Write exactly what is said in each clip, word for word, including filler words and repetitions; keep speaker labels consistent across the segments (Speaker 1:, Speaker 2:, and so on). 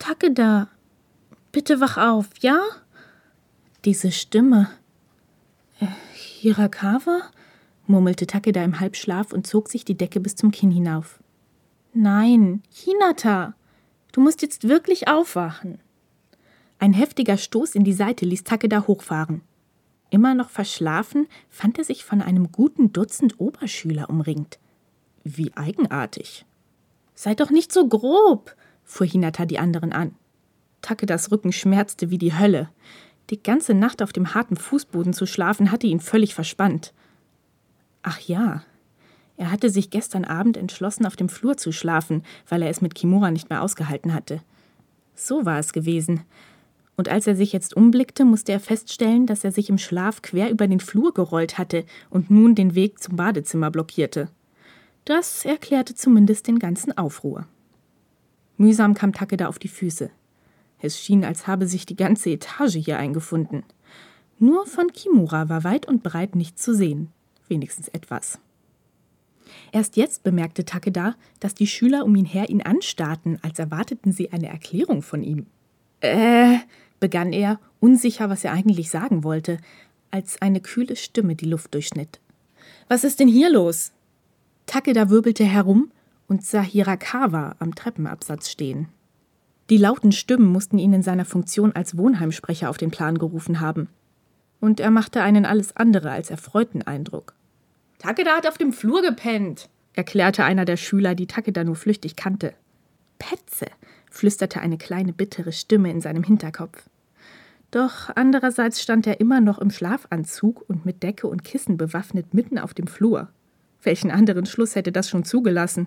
Speaker 1: Takeda, bitte wach auf, ja? Diese Stimme. Äh, Hirakawa? Murmelte Takeda im Halbschlaf und zog sich die Decke bis zum Kinn hinauf. Nein, Hinata, du musst jetzt wirklich aufwachen. Ein heftiger Stoß in die Seite ließ Takeda hochfahren. Immer noch verschlafen, fand er sich von einem guten Dutzend Oberschüler umringt. Wie eigenartig. Sei doch nicht so grob, fuhr Hinata die anderen an. Takedas Rücken schmerzte wie die Hölle. Die ganze Nacht auf dem harten Fußboden zu schlafen, hatte ihn völlig verspannt. Ach ja, er hatte sich gestern Abend entschlossen, auf dem Flur zu schlafen, weil er es mit Kimura nicht mehr ausgehalten hatte. So war es gewesen. Und als er sich jetzt umblickte, musste er feststellen, dass er sich im Schlaf quer über den Flur gerollt hatte und nun den Weg zum Badezimmer blockierte. Das erklärte zumindest den ganzen Aufruhr. Mühsam kam Takeda auf die Füße. Es schien, als habe sich die ganze Etage hier eingefunden. Nur von Kimura war weit und breit nichts zu sehen. Wenigstens etwas. Erst jetzt bemerkte Takeda, dass die Schüler um ihn her ihn anstarrten, als erwarteten sie eine Erklärung von ihm. Äh, begann er, unsicher, was er eigentlich sagen wollte, als eine kühle Stimme die Luft durchschnitt. Was ist denn hier los? Takeda wirbelte herum und sah Hirakawa am Treppenabsatz stehen. Die lauten Stimmen mussten ihn in seiner Funktion als Wohnheimsprecher auf den Plan gerufen haben. Und er machte einen alles andere als erfreuten Eindruck. Takeda hat auf dem Flur gepennt, erklärte einer der Schüler, die Takeda nur flüchtig kannte. Petze, flüsterte eine kleine bittere Stimme in seinem Hinterkopf. Doch andererseits stand er immer noch im Schlafanzug und mit Decke und Kissen bewaffnet mitten auf dem Flur. Welchen anderen Schluss hätte das schon zugelassen?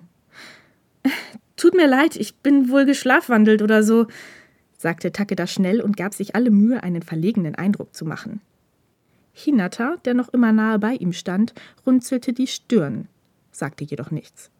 Speaker 1: »Tut mir leid, ich bin wohl geschlafwandelt oder so«, sagte Takeda schnell und gab sich alle Mühe, einen verlegenen Eindruck zu machen. Hinata, der noch immer nahe bei ihm stand, runzelte die Stirn, sagte jedoch nichts.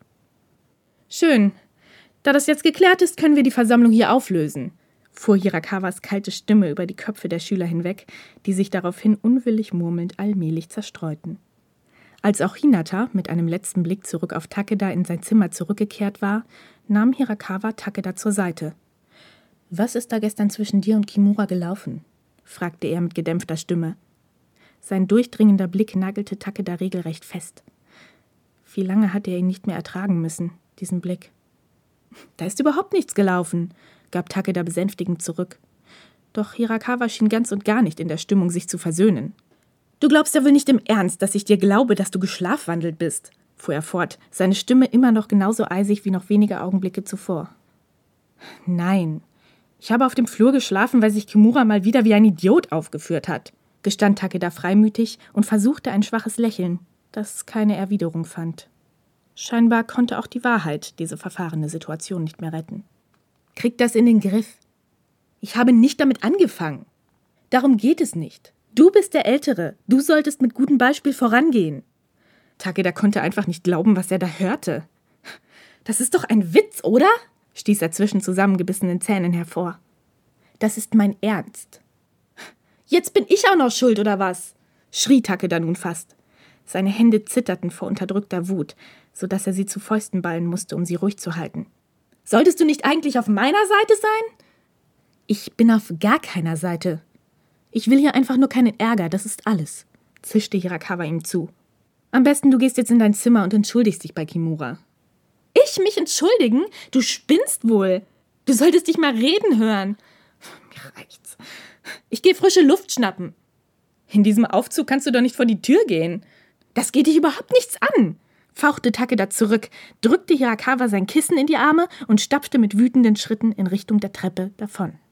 Speaker 1: »Schön. Da das jetzt geklärt ist, können wir die Versammlung hier auflösen«, fuhr Hirakawas kalte Stimme über die Köpfe der Schüler hinweg, die sich daraufhin unwillig murmelnd allmählich zerstreuten. Als auch Hinata mit einem letzten Blick zurück auf Takeda in sein Zimmer zurückgekehrt war, nahm Hirakawa Takeda zur Seite. »Was ist da gestern zwischen dir und Kimura gelaufen?« fragte er mit gedämpfter Stimme. Sein durchdringender Blick nagelte Takeda regelrecht fest. Wie lange hatte er ihn nicht mehr ertragen müssen, diesen Blick? »Da ist überhaupt nichts gelaufen«, gab Takeda besänftigend zurück. Doch Hirakawa schien ganz und gar nicht in der Stimmung, sich zu versöhnen. »Du glaubst ja wohl nicht im Ernst, dass ich dir glaube, dass du geschlafwandelt bist«, fuhr er fort, seine Stimme immer noch genauso eisig wie noch wenige Augenblicke zuvor. »Nein, ich habe auf dem Flur geschlafen, weil sich Kimura mal wieder wie ein Idiot aufgeführt hat«, gestand Takeda freimütig und versuchte ein schwaches Lächeln, das keine Erwiderung fand. Scheinbar konnte auch die Wahrheit diese verfahrene Situation nicht mehr retten. »Krieg das in den Griff. Ich habe nicht damit angefangen. Darum geht es nicht. Du bist der Ältere. Du solltest mit gutem Beispiel vorangehen.« Takeda konnte einfach nicht glauben, was er da hörte. »Das ist doch ein Witz, oder?« stieß er zwischen zusammengebissenen Zähnen hervor. »Das ist mein Ernst.« »Jetzt bin ich auch noch schuld, oder was?« schrie Takeda nun fast. Seine Hände zitterten vor unterdrückter Wut, sodass er sie zu Fäusten ballen musste, um sie ruhig zu halten. »Solltest du nicht eigentlich auf meiner Seite sein?« »Ich bin auf gar keiner Seite. Ich will hier einfach nur keinen Ärger, das ist alles«, zischte Hirakawa ihm zu. »Am besten, du gehst jetzt in dein Zimmer und entschuldigst dich bei Kimura.« »Ich mich entschuldigen? Du spinnst wohl. Du solltest dich mal reden hören.« »Mir reicht's. Ich gehe frische Luft schnappen.« »In diesem Aufzug kannst du doch nicht vor die Tür gehen.« »Das geht dich überhaupt nichts an«, fauchte Takeda zurück, drückte Hirakawa sein Kissen in die Arme und stapfte mit wütenden Schritten in Richtung der Treppe davon.